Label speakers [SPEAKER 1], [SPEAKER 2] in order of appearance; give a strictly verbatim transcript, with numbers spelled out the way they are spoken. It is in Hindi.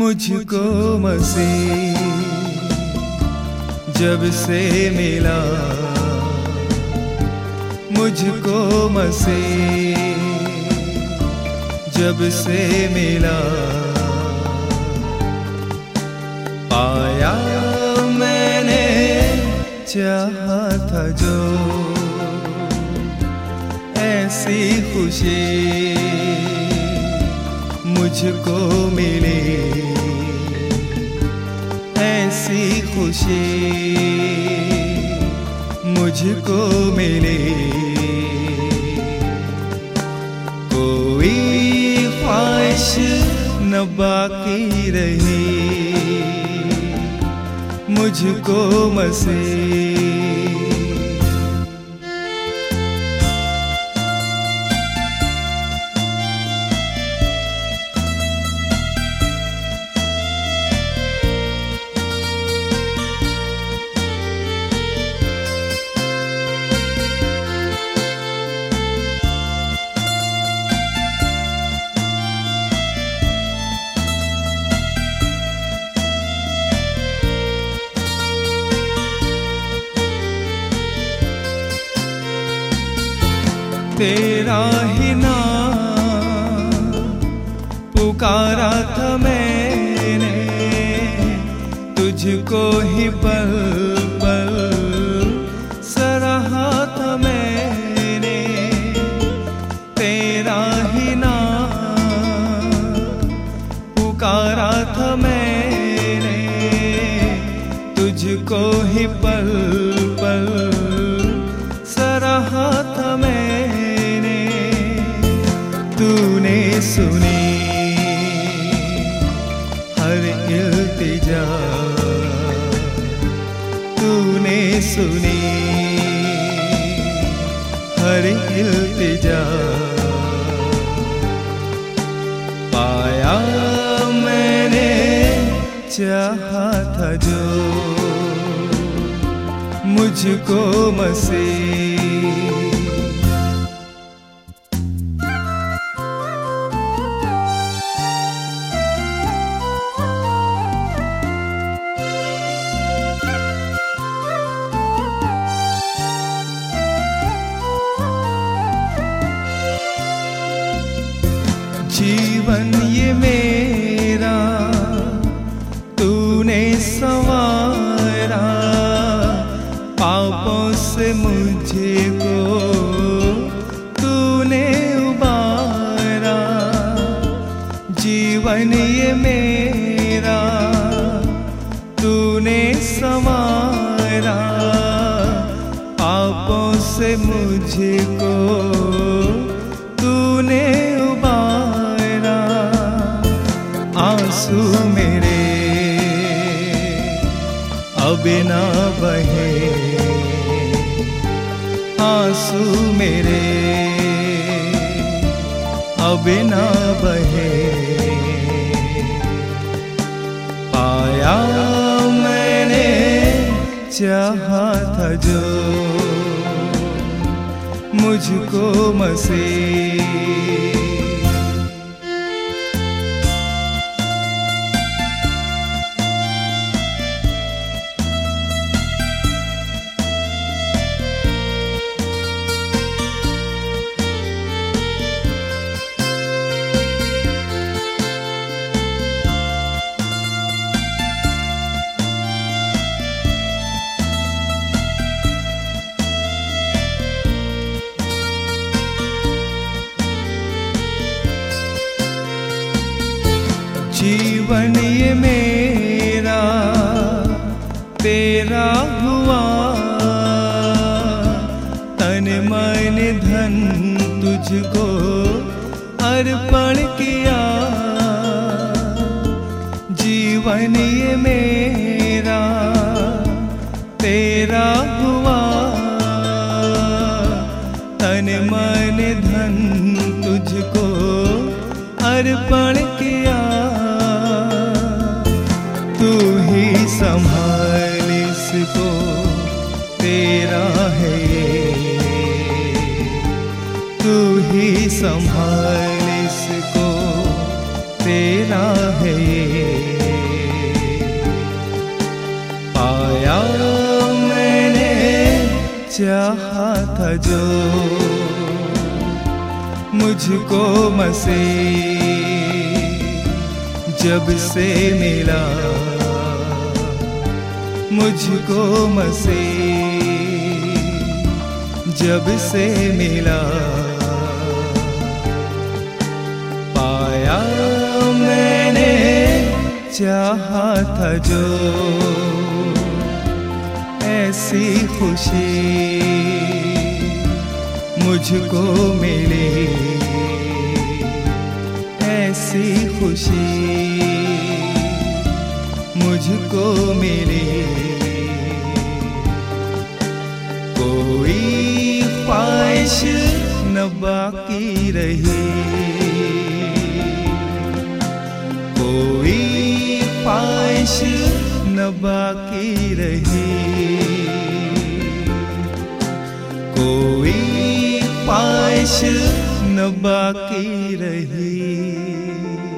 [SPEAKER 1] मुझको मसीह जब से मिला, मुझको मसीह जब से मिला, पाया मैंने चाहा था जो ऐसी खुशी मुझको मिली, ऐसी खुशी मुझको मिली। कोई ख्वाहिश न बाकी रही मुझको मसीह। तेरा ही नाम पुकारा था मैंने, तुझको ही पल पल सराहा था मैंने। तेरा ही नाम पुकारा था मैंने, तुझको ही पल पल सराहा था मैंने। तूने सुनी हर इल्तिजा, तूने सुनी हर इल्तिजा, पाया मैंने चाहा था जो मुझको मसीह। जीवन ये मेरा तूने संवारा, पापों से मुझे को तूने उबारा। जीवन ये मेरा तूने संवारा, पापों से मुझे को तूने उबारा। आंसू मेरे अब ना बहे, आंसू मेरे अब ना बहे, पाया मैंने चाहा था जो मुझको मसीह। जीवन ये मेरा तेरा हुआ, तन मन धन तुझको अर्पण किया। जीवन ये मेरा तेरा हुआ, तन मन धन तुझको अर्पण किया। तू ही संभाल इसको, तेरा है ये, तू ही संभाल इसको, तेरा है ये। पाया मैंने चाहा था जो मुझको मसे जब से मिला, मुझको मसे जब से मिला। पाया मैंने चाहा था जो ऐसी खुशी मुझको मिली, ऐसी खुशी मुझको मिली। कोई ख्वाहिश न बाकी रही, कोई ख्वाहिश न बाकी रही, कोई ख्वाहिश न बाकी रही।